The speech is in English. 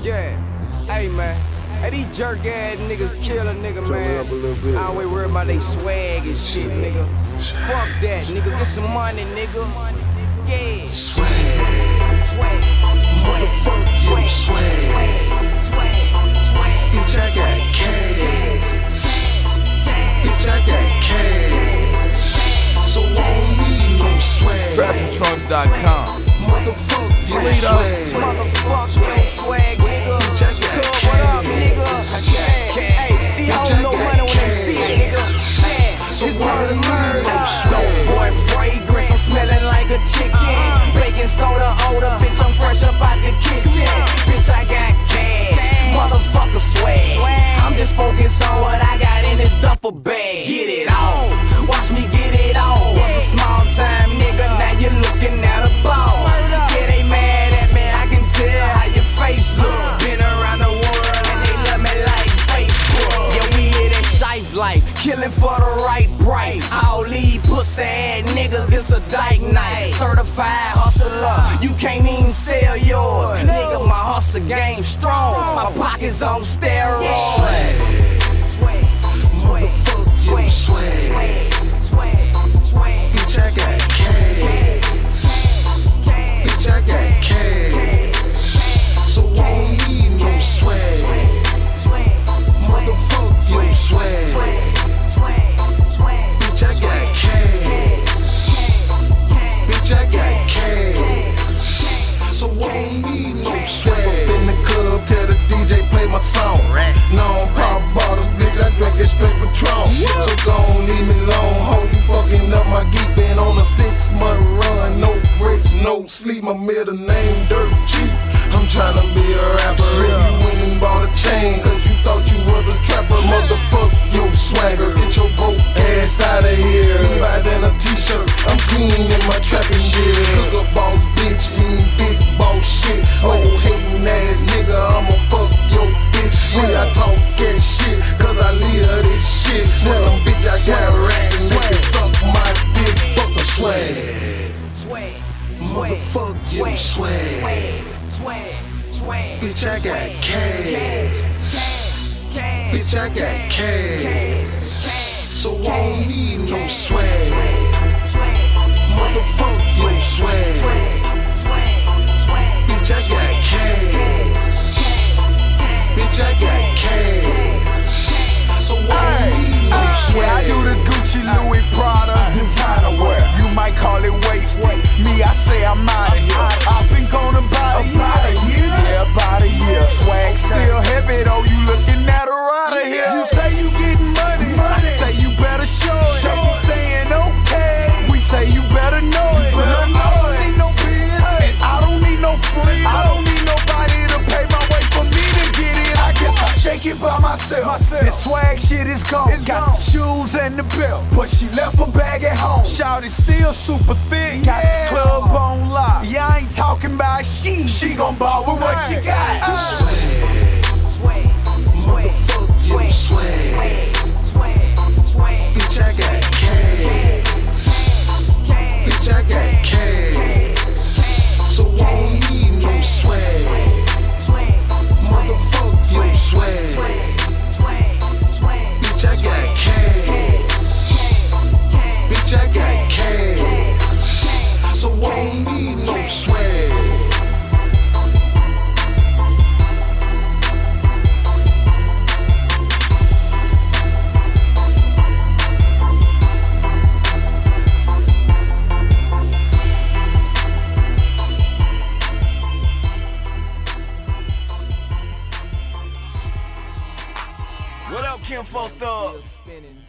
Yeah, hey man. Hey, these jerk ass niggas kill a nigga, man. I always worry about they swag and shit, nigga. Fuck that, nigga. Get some money, nigga. Yeah. Swag. Motherfuck you, swag. Bitch, I got cash. Bitch, I got cash. So I don't need no swag. TravelTrunks.com. Motherfuck you, swag. Motherfuck you, swag, nigga. Bitch, I got cash. What up, nigga? Hey, these hoes know money when they see it, nigga. So It's I murder, don't need no murder. swag. Boy, fragrance, I'm smelling like a chicken. Baking soda odor, bitch, I'm fresh up out the kitchen. Bitch, I got cash, motherfucker swag. I'm just focused on what I got in this duffel bag. Get it on, watch me get it on. Was a small time nigga, now you looking at a ball. Yeah, they mad at me, I can tell how your face look. Been around the world and they love me like Facebook. Yeah, we hit that life life, killing for the right price. All these pussy ass niggas, it's a dyke night. Certified hustler, you can't even sell yours. Nigga, my hustle game strong, my pockets on steroids. Motherfuck you, swag. Bitch, I got cash. Bitch, I got cash. So I don't need no swag. Motherfuck you, swag. Bitch, I got cash. Bitch, I got cash. So I don't need no swag. Up in the club, tell the DJ play my song. No pop bottles, bitch, I drink it straight Patron. So gon' leave me alone, ho, you fucking up my geek. Been on a 6-month run, no breaks, no sleep. My middle name Dirt Cheap. I'm tryna be a rapper, and you went and bought a chain, cause you thought you was a trapper. Motherfuck your swagger, get your broke ass out of here. Levi's and a t-shirt, I'm clean in my trapping shit. Hook up boss bitch, big boss shit. Old hating ass nigga, I'ma fuck your bitch. See, I talk that shit, cause I live this shit. Tell them bitch I got racks and niggas suck my dick, fuck a swag. Motherfuck you, swag. Bitch, I got cash. Bitch, I got cash. So I don't need no swag. Motherfuck you, swag. Bitch, I got cash. Bitch, I got cash. So I don't need no swag. I do the Gucci, Louis, Prada, designer wear. You might call it waste. Me, I say I'm out of here. I've been gone about a year. Yeah, about a year. Swag still heavy though. You looking at her out of here. You say you getting money. I say you better show it. You saying okay. We say you better know it. I don't need no biz, and I don't need no friends. I don't need nobody to pay my way for me to get it. I guess I shake it by myself. This swag shit is gone. Got the shoes and the belt, but she left her bag at home. Shawty still super thick. Got the club on lock. Yeah, I ain't talking about she gon' ball with what she got. Swag. Motherfuck you, swag. Bitch, I got cash. Bitch, I got cash. So I don't need no swag. Motherfuck you, swag. Bitch, I got cash. Bitch, I got cash. So I don't need no swag. What up, Kim Fo Thug?